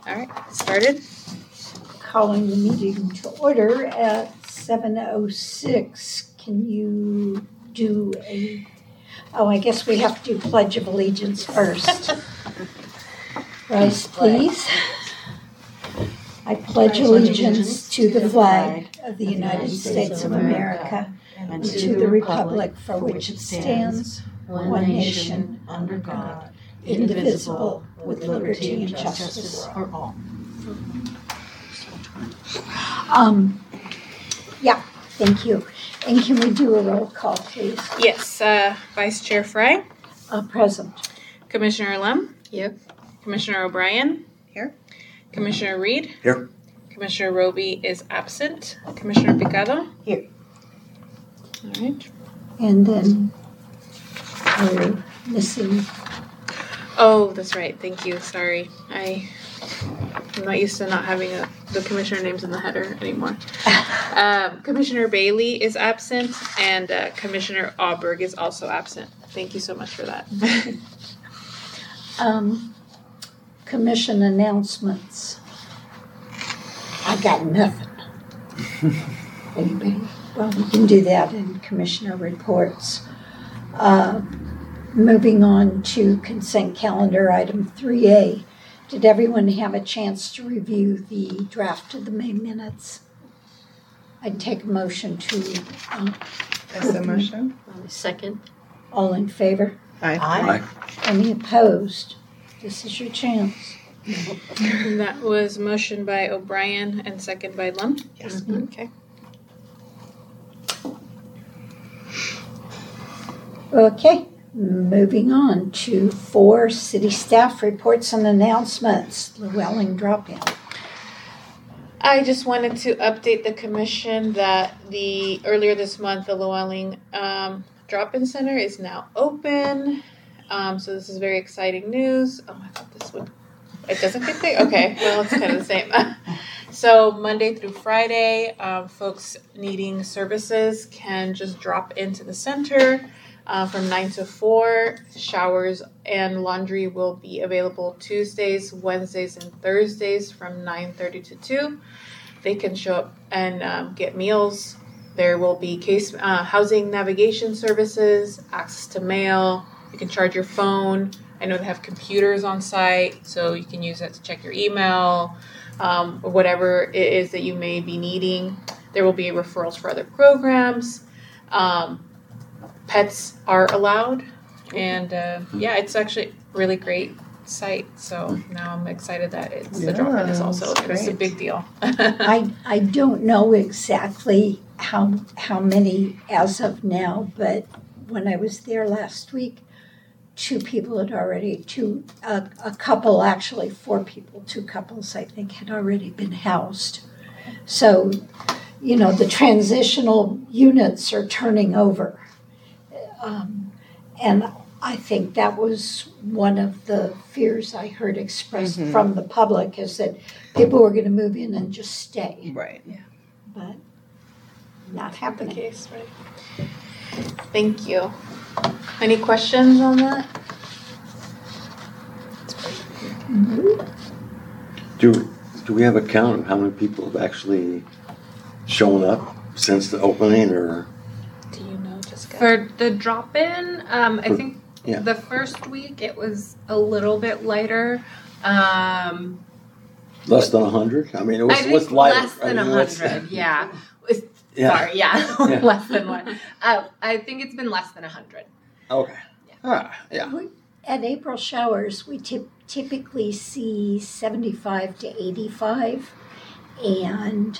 All right, started. Calling the meeting to order at 7:06. Can you do I guess we have to do Pledge of Allegiance first. Bryce, please. I pledge allegiance to the flag of the United States of America and to the republic for which it stands, one nation, under God, indivisible, with liberty and justice for all. Yeah, thank you. And can we do a roll call, please? Yes, Vice Chair Fry. Present. Commissioner Lum. Here. Commissioner O'Brien. Here. Commissioner Reed. Here. Commissioner Roby is absent. Commissioner Picado. Here. All right. And then we're missing. Oh, that's right. Thank you. Sorry. I'm not used to not having the commissioner names in the header anymore. Commissioner Bailey is absent, and Commissioner Auberg is also absent. Thank you so much for that. Commission announcements. I got nothing. Anybody? Well, we can do that in commissioner reports. Moving on to consent calendar item 3A. Did everyone have a chance to review the draft of the May minutes? I'd take a motion to. That's the motion. Second. All in favor? Aye. Any opposed? This is your chance. And that was motion by O'Brien and second by Lum? Yes. Mm-hmm. Okay. Okay, moving on to 4 city staff reports and announcements. Llewellyn drop-in. I just wanted to update the commission that earlier this month, the Llewellyn drop-in center is now open. So this is very exciting news. Oh, I thought this would. It doesn't get big? Okay, well, it's kind of the same. So Monday through Friday, folks needing services can just drop into the center from 9 to 4. Showers and laundry will be available Tuesdays, Wednesdays, and Thursdays from 9:30 to 2. They can show up and get meals. There will be housing navigation services, access to mail. You can charge your phone. I know they have computers on site, so you can use that to check your email, or whatever it is that you may be needing. There will be referrals for other programs. Pets are allowed, and it's actually a really great site. So now I'm excited that the drop-in is also open. It's a big deal. I don't know exactly how many as of now, but when I was there last week, 2 people had already, a couple actually, 4 people, 2 couples I think had already been housed. So, the transitional units are turning over. And I think that was one of the fears I heard expressed from the public, is that people were going to move in and just stay. Right. Yeah. But not happening. The case, right? Thank you. Any questions on that? Mm-hmm. Do we have a count of how many people have actually shown up since the opening, or? Do you know, Jessica? For the drop-in, I think yeah. the first week it was a little bit lighter. Less than 100? I mean, it was lighter. Less than 100, yeah. Yeah. Sorry, yeah. Less than 1. I think it's been less than 100. Okay. Yeah. At April showers, we typically see 75 to 85, and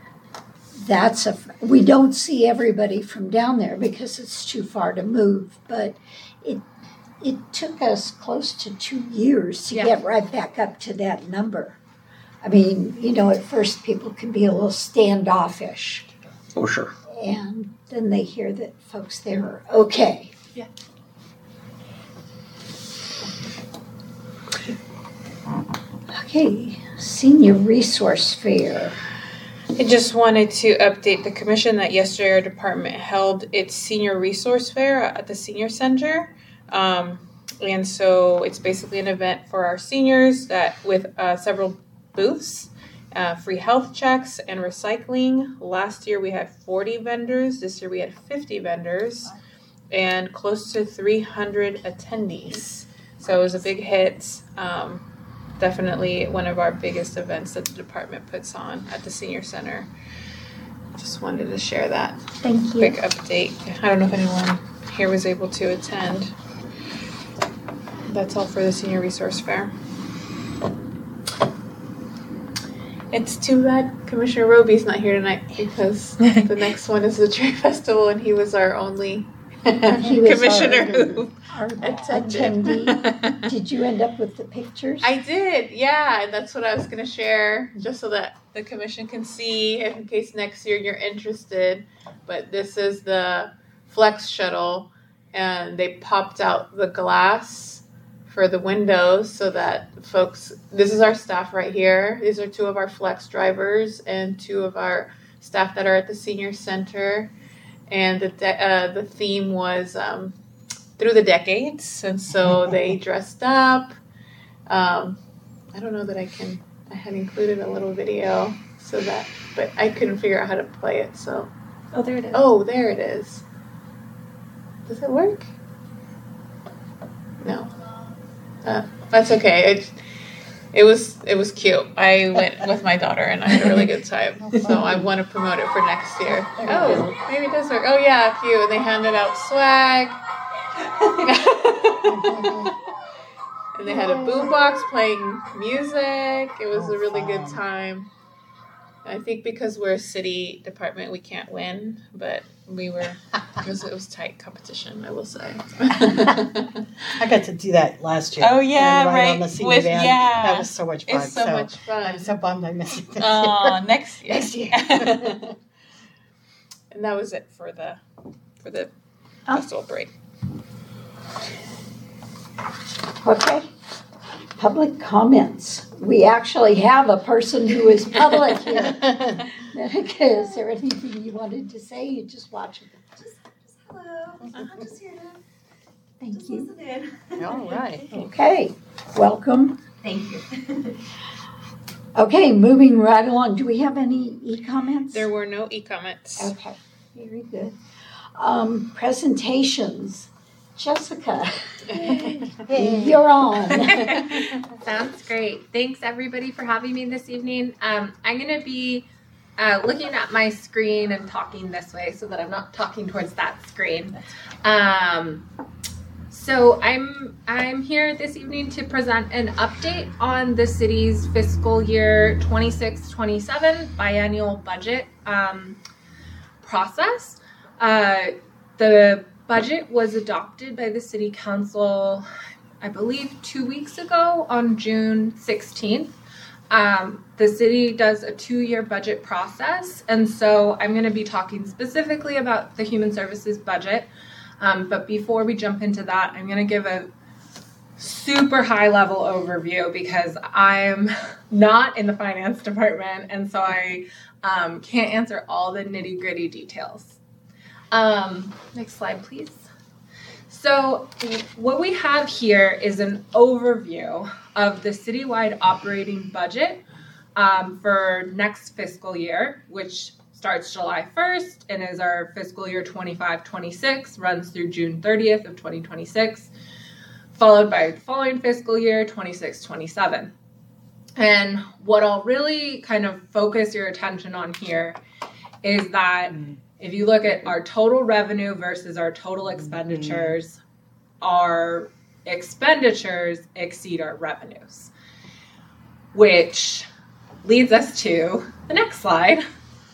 we don't see everybody from down there because it's too far to move, but it took us close to 2 years to get right back up to that number. I mean, at first people can be a little standoffish. Oh, sure. And then they hear that folks there are okay. Yeah. Okay, Senior Resource Fair. I just wanted to update the commission that yesterday our department held its Senior Resource Fair at the Senior Center. And so it's basically an event for our seniors that with several booths, free health checks, and recycling. Last year we had 40 vendors. This year we had 50 vendors and close to 300 attendees. So it was a big hit. Definitely one of our biggest events that the department puts on at the senior center. Just wanted to share that Thank you. quick update. I don't know if anyone here was able to attend. That's all for the Senior Resource Fair. It's too bad Commissioner Roby's not here tonight because the next one is the Tree Festival and he was our only He was commissioner who Our attended. attendee. Did you end up with the pictures? I did, yeah, and that's what I was going to share just so that the commission can see if in case next year you're interested. But this is the Flex shuttle and they popped out the glass for the windows so that folks, this is our staff right here. These are two of our Flex drivers and two of our staff that are at the senior center. And the theme was through the decades, and so they dressed up. I don't know that I had included a little video but I couldn't figure out how to play it. So, Oh, there it is. oh, there it is. Does it work? No. That's okay. It was cute. I went with my daughter and I had a really good time. So I want to promote it for next year. Oh, maybe it does work. Oh yeah, a few. And they handed out swag. And they had a boombox playing music. It was a really good time. I think because we're a city department, we can't win, but it was tight competition, I will say. I got to do that last year. Oh, yeah, and ride right. on the senior van. Yeah. That was so much fun. It's so much fun. I'm so bummed I missed it this Oh, year. next year. Next year. And that was it for the Oh. festival parade. Okay. Public comments. We actually have a person who is public here. Monica, is there anything you wanted to say? You just watch it. Just hello. I'm just here to Thank you. listen in. All right. Okay. Welcome. Thank you. Okay, moving right along. Do we have any e-comments? There were no e-comments. Okay, very good. Presentations. Jessica, you're on. Sounds great. Thanks everybody for having me this evening. I'm going to be looking at my screen and talking this way so that I'm not talking towards that screen. So I'm here this evening to present an update on the city's fiscal year 26-27 biennial budget process. The budget was adopted by the City Council, I believe 2 weeks ago on June 16th. The city does a 2-year budget process, and so I'm going to be talking specifically about the Human Services budget. But before we jump into that, I'm going to give a super high level overview because I'm not in the finance department, and so I can't answer all the nitty gritty details. Next slide, please. So what we have here is an overview of the citywide operating budget for next fiscal year, which starts July 1st and is our fiscal year 25-26, runs through June 30th of 2026, followed by the following fiscal year, 26-27. And what I'll really kind of focus your attention on here is that if you look at our total revenue versus our total expenditures, our expenditures exceed our revenues, which leads us to the next slide,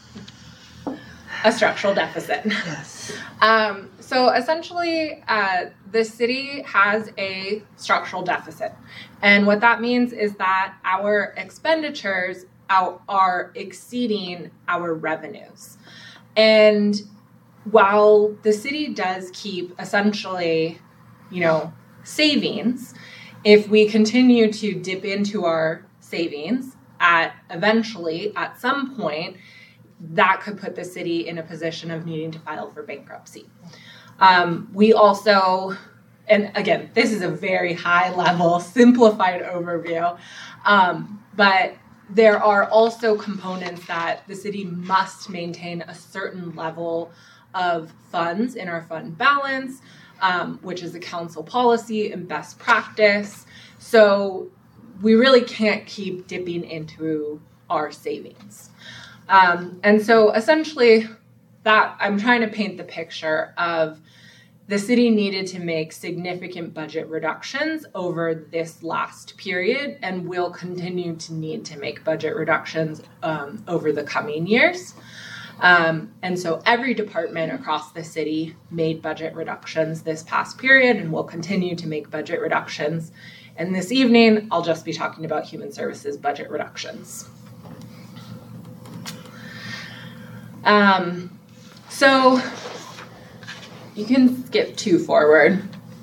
a structural deficit. Yes. So essentially, the city has a structural deficit. And what that means is that our expenditures are exceeding our revenues. And while the city does keep essentially, savings, if we continue to dip into our savings eventually at some point, that could put the city in a position of needing to file for bankruptcy. We also, and again, this is a very high level, simplified overview, but there are also components that the city must maintain a certain level of funds in our fund balance, which is a council policy and best practice. So we really can't keep dipping into our savings. And so essentially that I'm trying to paint the picture of the city needed to make significant budget reductions over this last period and will continue to need to make budget reductions over the coming years. And so every department across the city made budget reductions this past period and will continue to make budget reductions. And this evening, I'll just be talking about Human Services budget reductions. So you can skip 2 forward.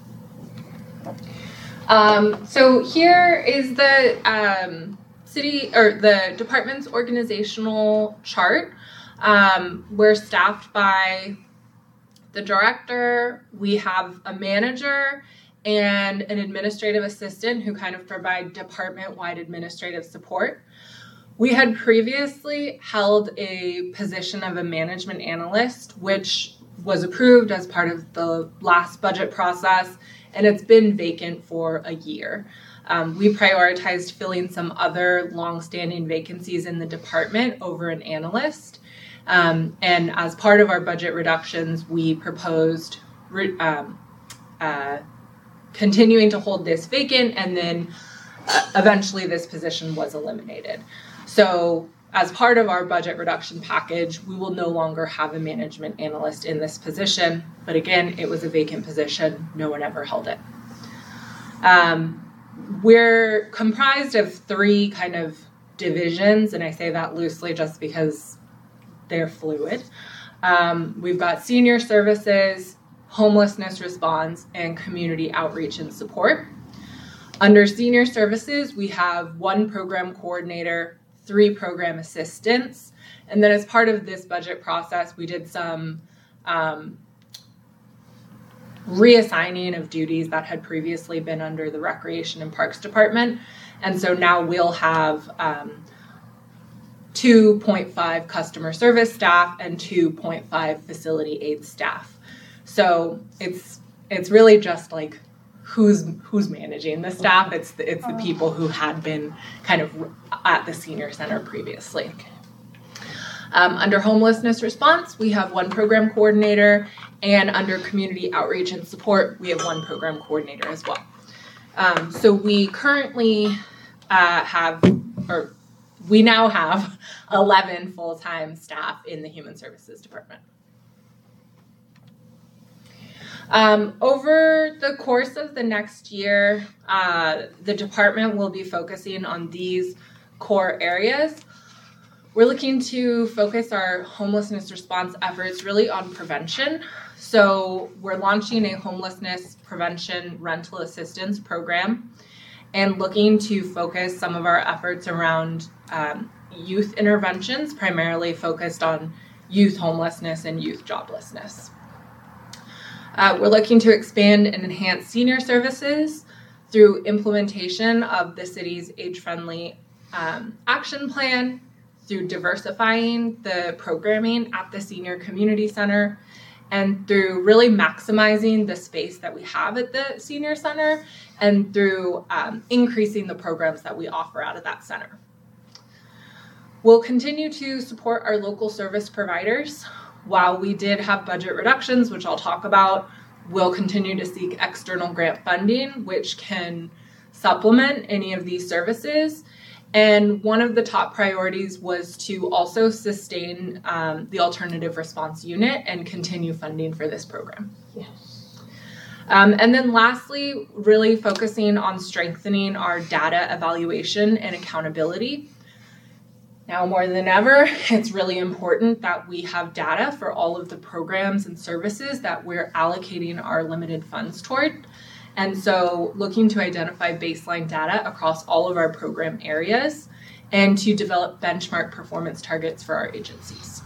So here is the city or the department's organizational chart. We're staffed by the director. We have a manager and an administrative assistant who kind of provide department-wide administrative support. We had previously held a position of a management analyst, which was approved as part of the last budget process, and it's been vacant for a year. We prioritized filling some other long-standing vacancies in the department over an analyst. And as part of our budget reductions, we proposed continuing to hold this vacant, and then eventually this position was eliminated. So as part of our budget reduction package, we will no longer have a management analyst in this position. But again, it was a vacant position. No one ever held it. We're comprised of 3 kind of divisions, and I say that loosely just because they're fluid. We've got senior services, homelessness response, and community outreach and support. Under senior services, we have 1 program coordinator, 3 program assistants. And then as part of this budget process, we did some reassigning of duties that had previously been under the Recreation and Parks Department. And so now we'll have 2.5 customer service staff and 2.5 facility aid staff. So it's really just like who's managing the staff. It's the people who had been kind of at the senior center previously. Under homelessness response, we have 1 program coordinator, and under community outreach and support, we have 1 program coordinator as well. So we currently we now have 11 full-time staff in the Human Services Department. Over the course of the next year, the department will be focusing on these core areas. We're looking to focus our homelessness response efforts really on prevention. So we're launching a homelessness prevention rental assistance program and looking to focus some of our efforts around youth interventions, primarily focused on youth homelessness and youth joblessness. We're looking to expand and enhance senior services through implementation of the city's age-friendly action plan, through diversifying the programming at the Senior Community Center, and through really maximizing the space that we have at the Senior Center, and through increasing the programs that we offer out of that center. We'll continue to support our local service providers. While we did have budget reductions, which I'll talk about, we'll continue to seek external grant funding, which can supplement any of these services. And one of the top priorities was to also sustain the Alternative Response Unit and continue funding for this program. Yes. And then lastly, really focusing on strengthening our data evaluation and accountability. Now more than ever, it's really important that we have data for all of the programs and services that we're allocating our limited funds toward. And so looking to identify baseline data across all of our program areas and to develop benchmark performance targets for our agencies.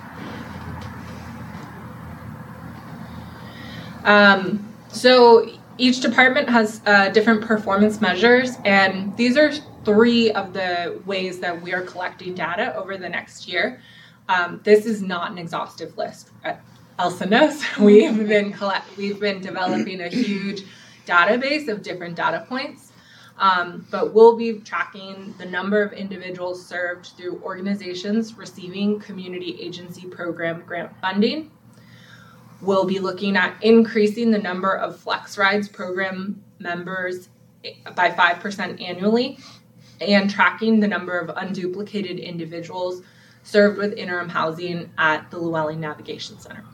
So each department has different performance measures, and these are 3 of the ways that we are collecting data over the next year. This is not an exhaustive list. Elsa knows we've been developing a huge database of different data points, but we'll be tracking the number of individuals served through organizations receiving community agency program grant funding. We'll be looking at increasing the number of Flex Rides program members by 5% annually, and tracking the number of unduplicated individuals served with interim housing at the Llewellyn Navigation Center.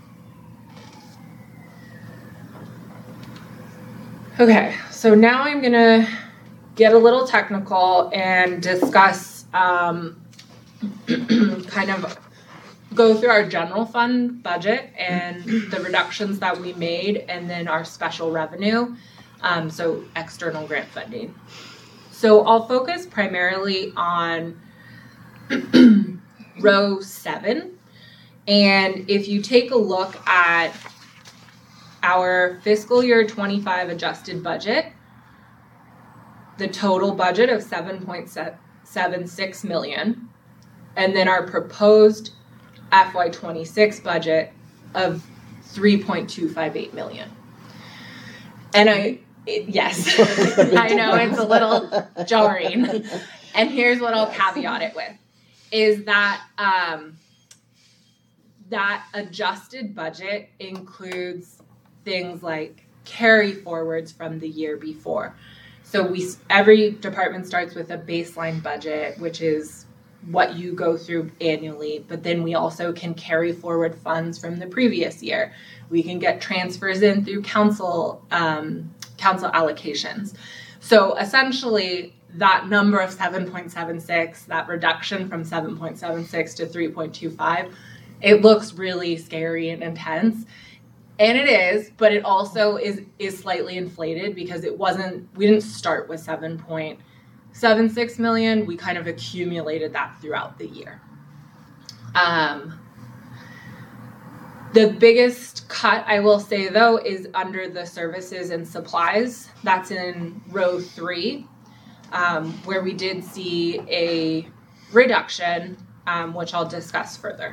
Okay, so now I'm gonna get a little technical and discuss kind of go through our general fund budget and the reductions that we made, and then our special revenue, so external grant funding. So I'll focus primarily on row 7. And if you take a look at our fiscal year 25 adjusted budget, the total budget of $7.76 million, and then our proposed FY26 budget of $3.258 million. And yes, I know it's a little jarring. And here's what I'll caveat it with, is that that adjusted budget includes things like carry forwards from the year before. So every department starts with a baseline budget, which is what you go through annually, but then we also can carry forward funds from the previous year. We can get transfers in through council allocations. So essentially, that number of 7.76, that reduction from 7.76 to 3.25, it looks really scary and intense. And it is, but it also is slightly inflated because we didn't start with 7.76 million. We kind of accumulated that throughout the year. The biggest cut, I will say though, is under the services and supplies. That's in row 3, where we did see a reduction, which I'll discuss further.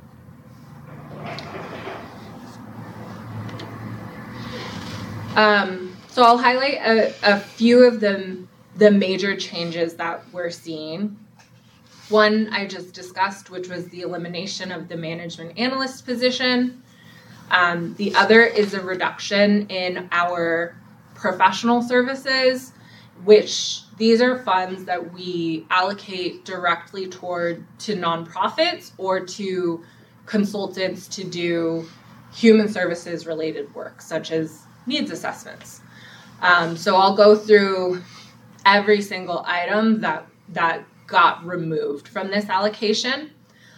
So I'll highlight a few of the major changes that we're seeing. One I just discussed, which was the elimination of the management analyst position. The other is a reduction in our professional services, which these are funds that we allocate directly to nonprofits or to consultants to do human services related work, such as needs assessments. So I'll go through every single item that got removed from this allocation.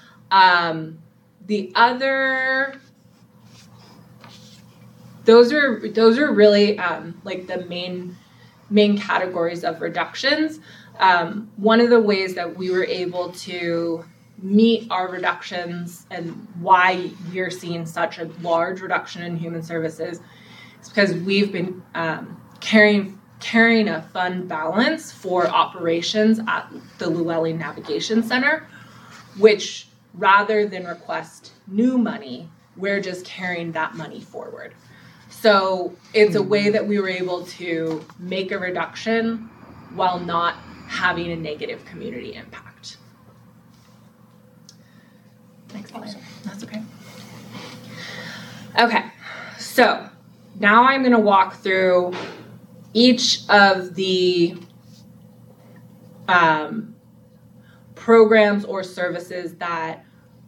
The other, those are really like the main categories of reductions. One of the ways that we were able to meet our reductions and why we're seeing such a large reduction in human services is because we've been carrying a fund balance for operations at the Llewellyn Navigation Center, which rather than request new money, we're just carrying that money forward. So it's a way that we were able to make a reduction while not having a negative community impact. Next slide. That's okay. Okay, so now I'm going to walk through each of the programs or services that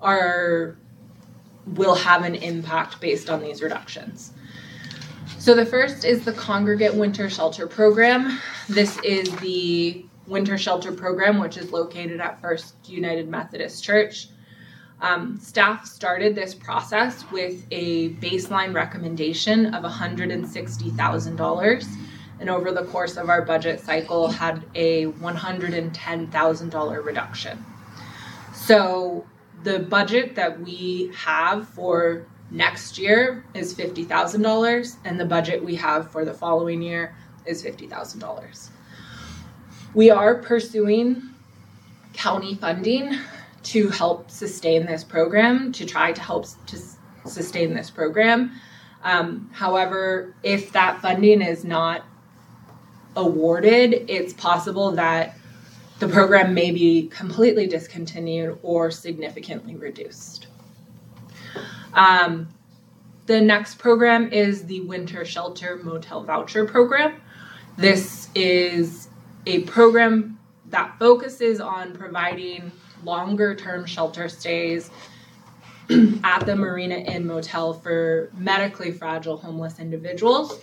will have an impact based on these reductions. So the first is the Congregate Winter Shelter Program. This is the winter shelter program, which is located at First United Methodist Church. Staff started this process with a baseline recommendation of $160,000, and over the course of our budget cycle had a $110,000 reduction. So the budget that we have for next year is $50,000, and the budget we have for the following year is $50,000. We are pursuing county funding to help sustain this program, to try to help to sustain this program. However, if that funding is not awarded, it's possible that the program may be completely discontinued or significantly reduced. The next program is the Winter Shelter Motel Voucher Program. This is a program that focuses on providing longer-term shelter stays at the Marina Inn Motel for medically fragile homeless individuals.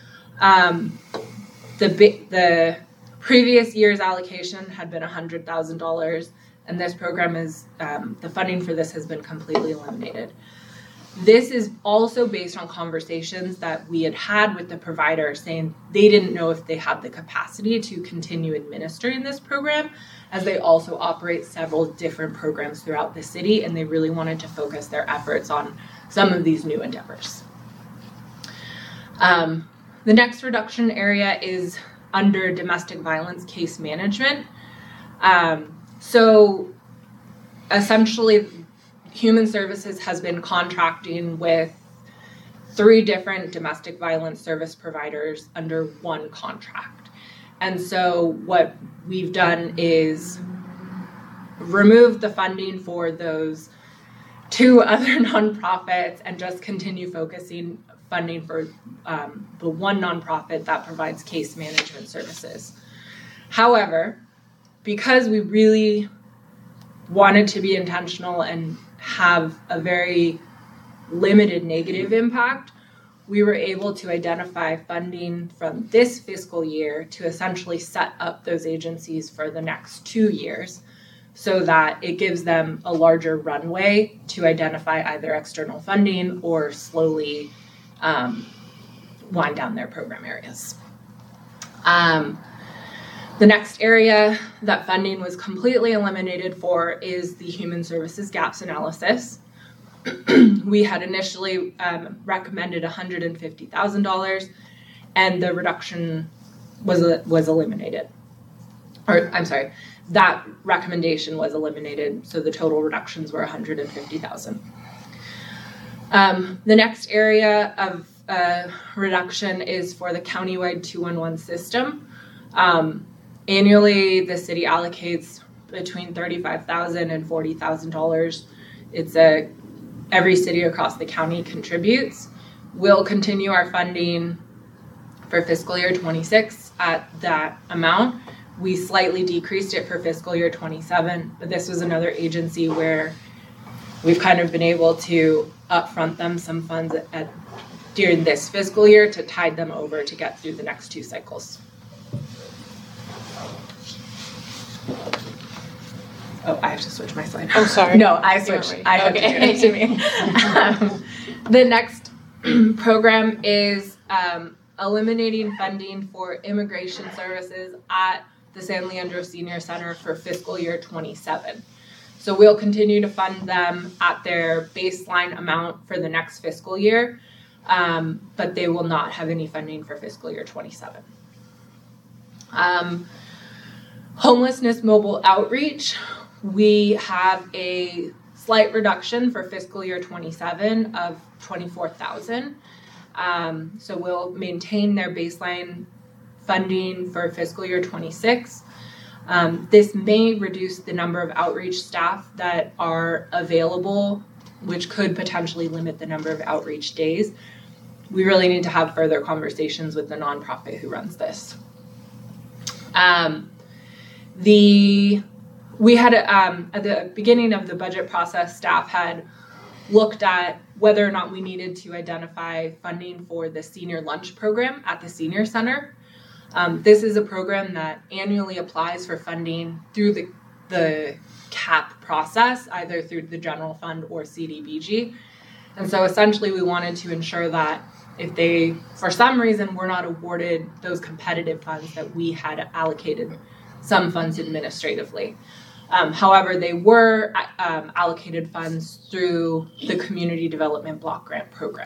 The previous year's allocation had been $100,000, and this program is, the funding for this has been completely eliminated. This is also based on conversations that we had with the provider saying they didn't know if they had the capacity to continue administering this program, as they also operate several different programs throughout the city, and they really wanted to focus their efforts on some of these new endeavors. The next reduction area is under domestic violence case management. So essentially, Human Services has been contracting with 3 different domestic violence service providers under one contract. And so what we've done is remove the funding for those 2 other nonprofits and just continue focusing funding for the one nonprofit that provides case management services. However, because we really wanted to be intentional and have a very limited negative impact, we were able to identify funding from this fiscal year to essentially set up those agencies for the next 2 years so that it gives them a larger runway to identify either external funding or slowly wind down their program areas. The next area that funding was completely eliminated for is the Human Services Gaps Analysis. We had initially recommended $150,000, and the reduction was eliminated. Or I'm sorry, that recommendation was eliminated, so the total reductions were $150,000. The next area of reduction is for the countywide 211 system. Annually, the city allocates between $35,000 and $40,000. It's every city across the county contributes. We'll continue our funding for fiscal year 26 at that amount. We slightly decreased it for fiscal year 27, but this was another agency where we've kind of been able to upfront them some funds during this fiscal year to tide them over to get through the next 2 cycles. Oh, I have to switch my slide. I'm sorry. No, I switched. I have to do it to me. The next program is eliminating funding for immigration services at the San Leandro Senior Center for fiscal year 27. So we'll continue to fund them at their baseline amount for the next fiscal year, but they will not have any funding for fiscal year 27. Homelessness mobile outreach. We have a slight reduction for fiscal year 27 of $24,000. So we'll maintain their baseline funding for fiscal year 26. This may reduce the number of outreach staff that are available, which could potentially limit the number of outreach days. We really need to have further conversations with the nonprofit who runs this. We had at the beginning of the budget process, staff had looked at whether or not we needed to identify funding for the senior lunch program at the senior center. This is a program that annually applies for funding through the CAP process, either through the general fund or CDBG. And so essentially we wanted to ensure that if they, for some reason, were not awarded those competitive funds, that we had allocated some funds administratively. However, they were allocated funds through the Community Development Block Grant Program.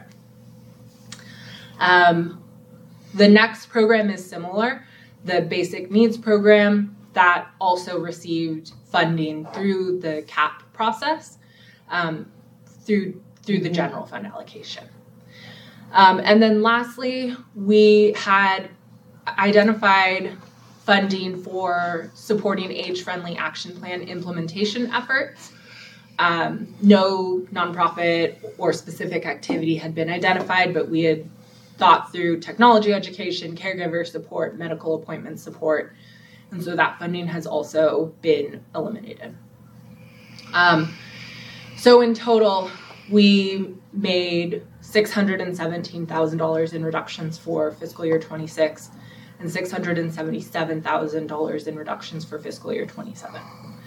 The next program is similar, the Basic Needs Program, that also received funding through the CAP process, through the general fund allocation. And then lastly, we had identified funding for supporting age-friendly action plan implementation efforts. No nonprofit or specific activity had been identified, but we had thought through technology education, caregiver support, medical appointment support, and so that funding has also been eliminated. So in total, we made $617,000 in reductions for fiscal year 26 and $677,000 in reductions for fiscal year 27.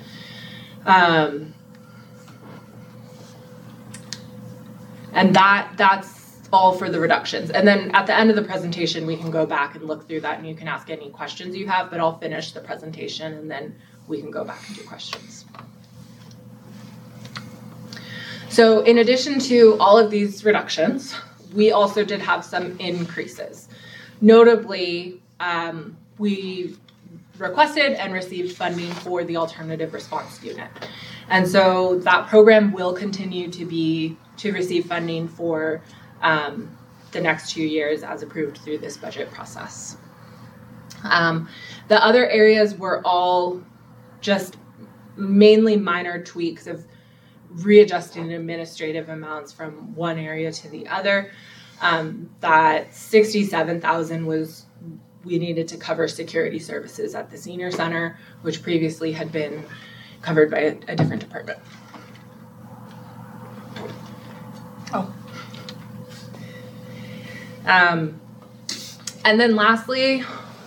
And that's all for the reductions. And then at the end of the presentation, we can go back and look through that and you can ask any questions you have, but I'll finish the presentation and then we can go back and do questions. So in addition to all of these reductions, we also did have some increases. Notably, we requested and received funding for the Alternative Response Unit. And so that program will continue to receive funding for the next 2 years as approved through this budget process. The other areas were all just mainly minor tweaks of readjusting administrative amounts from one area to the other. That $67,000 was we needed to cover security services at the senior center, which previously had been covered by a different department. Oh. And then lastly,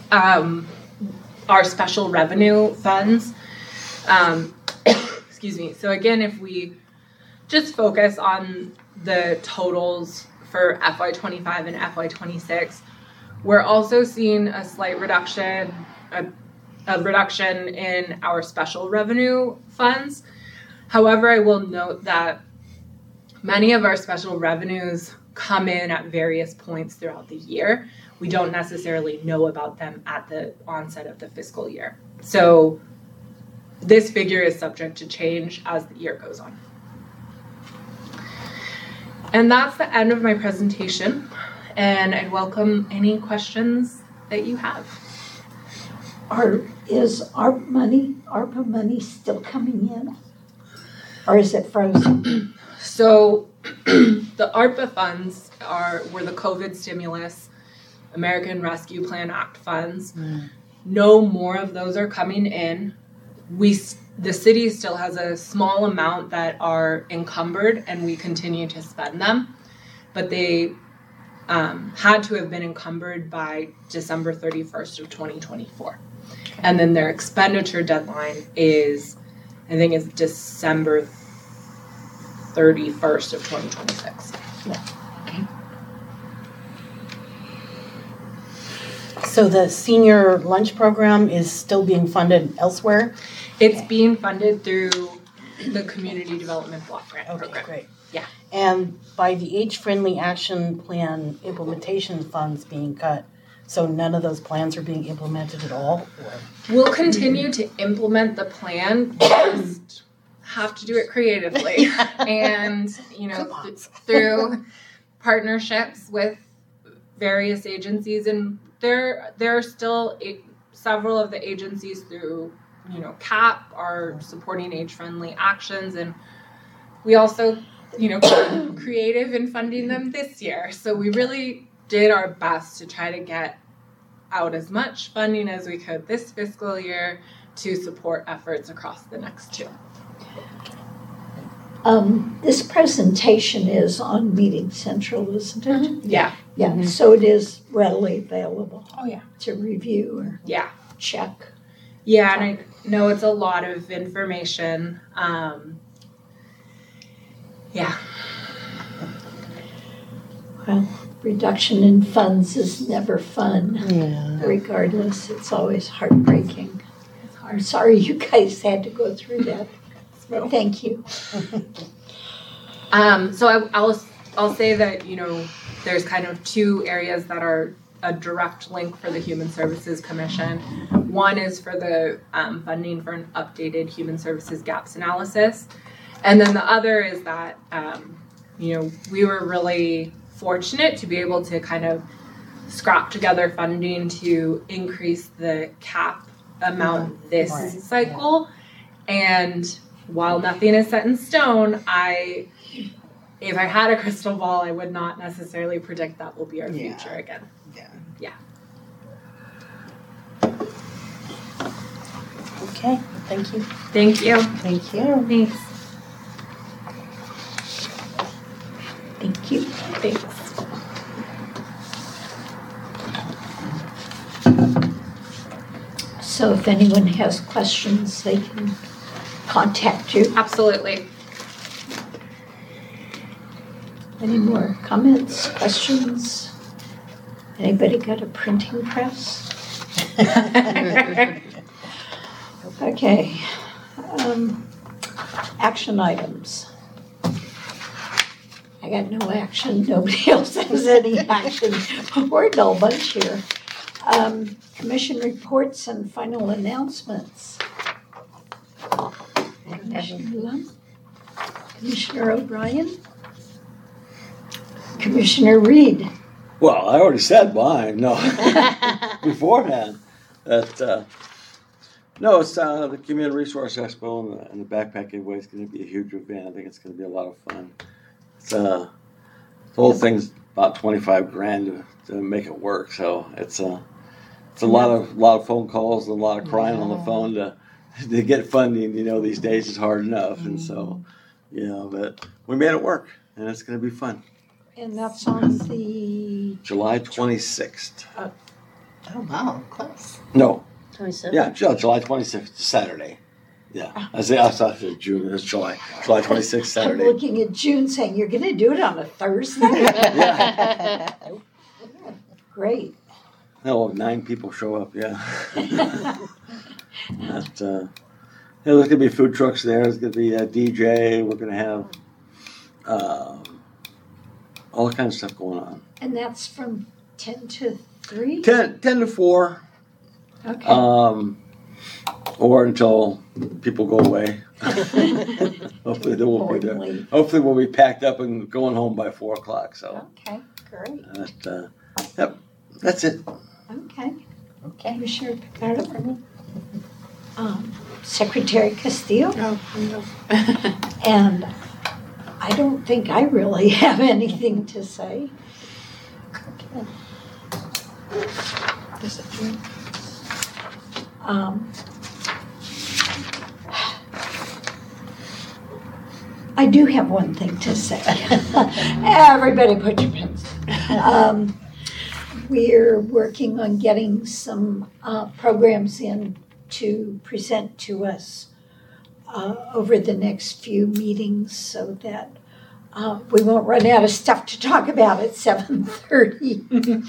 our special revenue funds. Excuse me. So again, if we just focus on the totals for FY25 and FY26, we're also seeing a slight reduction, a reduction in our special revenue funds. However, I will note that many of our special revenues come in at various points throughout the year. We don't necessarily know about them at the onset of the fiscal year. So this figure is subject to change as the year goes on. And that's the end of my presentation. And I'd welcome any questions that you have. Is ARPA money still coming in? Or is it frozen? So the ARPA funds were the COVID stimulus, American Rescue Plan Act funds. No more of those are coming in. The city still has a small amount that are encumbered and we continue to spend them, but they had to have been encumbered by December 31st of 2024. And then their expenditure deadline is December 31st of 2026. Yeah. Okay. So the senior lunch program is still being funded elsewhere? It's being funded through the Community Development Block Grant Program. Great. Yeah. And by the age-friendly action plan implementation funds being cut, so none of those plans are being implemented at all? We'll continue to implement the plan, just have to do it creatively. And, through partnerships with various agencies. And there are still several of the agencies through, CAP are supporting age-friendly actions. And we also, got creative in funding them this year. So we really did our best to try to get out as much funding as we could this fiscal year to support efforts across the next two. This presentation is on Meeting Central, isn't it? Yeah. Yeah, Mm-hmm. so it is readily available. Oh, yeah. To review or check. Yeah, and I know it's a lot of information. Well, reduction in funds is never fun. Yeah. Regardless, it's always heartbreaking. It's hard. I'm sorry you guys had to go through that. But thank you. So I'll say that, there's kind of two areas that are a direct link for the Human Services Commission. One is for the funding for an updated Human Services gaps analysis. And then the other is that, we were really fortunate to be able to kind of scrap together funding to increase the cap amount this cycle. And while nothing is set in stone, if I had a crystal ball, I would not necessarily predict that will be our future again. Yeah. Okay, thank you. Thank you. Thank you. Thanks. Thank you. Thanks. So if anyone has questions, they can contact you. Absolutely. Any more comments, questions? Anybody got a printing press? Okay. Action items. I got no action. Nobody else has any action. We're a dull bunch here. Commission reports and final announcements. Commissioner Lund? Commissioner O'Brien? Commissioner Reed? Well, I already said mine, no, beforehand. That, no, it's the Community Resource Expo and the Backpack Giveaway is going to be a huge event. I think it's going to be a lot of fun. It's, the whole thing's about $25,000 to make it work, so it's a lot of phone calls and a lot of crying on the phone to get funding. These days is hard enough, and so but we made it work, and it's going to be fun. And that's on the July 26th. Oh, wow, close. No, 27? yeah, July 26th, Saturday. Yeah, I thought it was June. It's July 26th, I'm Saturday. looking at June saying, you're going to do it on a Thursday? Yeah. Great. No, 9 people show up. Yeah. There's gonna be food trucks there. There's gonna be a DJ. We're gonna have all kinds of stuff going on. And that's from 10 to 3? 10 to 4. Okay. Or until people go away. Hopefully they won't be there. Importantly. Hopefully we'll be packed up and going home by 4 o'clock. So Okay, great. yep, that's it. Okay. Okay. Commissioner Picardo? Secretary Castillo? And I don't think I really have anything to say. Okay. I do have one thing to say. Everybody put your pens down. We're working on getting some programs in to present to us over the next few meetings so that we won't run out of stuff to talk about at 7:30.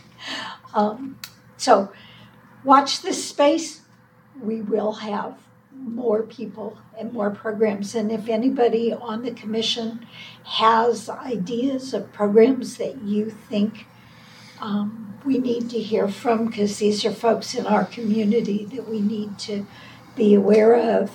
So watch this space. We will have more people and more programs. And if anybody on the commission has ideas of programs that you think we need to hear from, because these are folks in our community that we need to be aware of,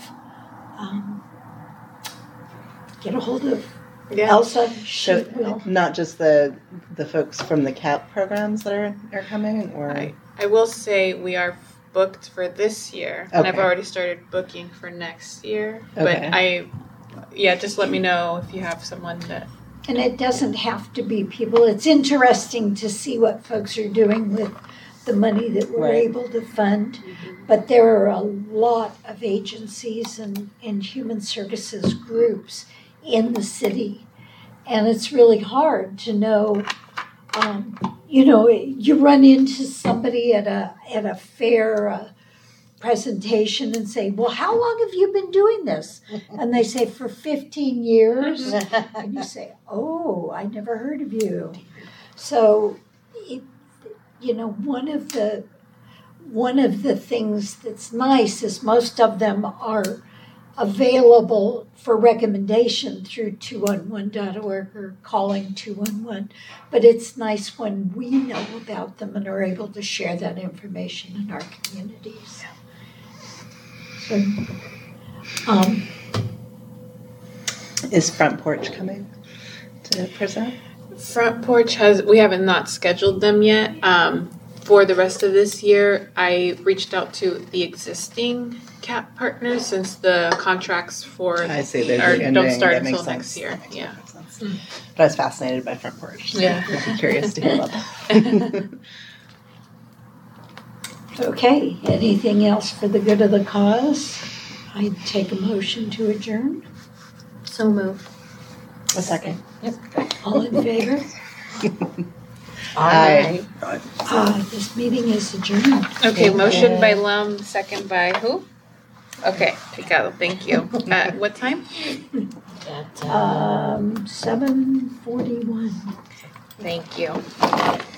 get a hold of Elsa. She So will. not just the folks from the CAP programs that are coming, or I will say we are booked for this year, and I've Okay. already started booking for next year. Okay. But just let me know if you have someone that. And it doesn't have to be people. It's interesting to see what folks are doing with the money that we're Right. able to fund. But there are a lot of agencies and human services groups in the city. And it's really hard to know, you run into somebody at a fair presentation and say, well, how long have you been doing this? And they say, for 15 years. And you say, oh, I never heard of you. So, one of the things that's nice is most of them are available for recommendation through 211.org or calling 211. But it's nice when we know about them and are able to share that information in our communities. So, Is Front Porch coming to present? Front Porch we haven't not scheduled them yet. For the rest of this year, I reached out to the existing CAP partners since the contracts for I see. They're don't ending. start That makes until next sense. year. That makes Yeah. perfect sense. But I was fascinated by Front Porch. So Yeah. I'd be curious to hear about that. okay, anything else for the good of the cause? I'd take a motion to adjourn. So moved. A second. All in favor? Aye. This meeting is adjourned. Okay, motion by Lum, second by who? Okay, Picado, thank you. What time? At 7:41. Thank you.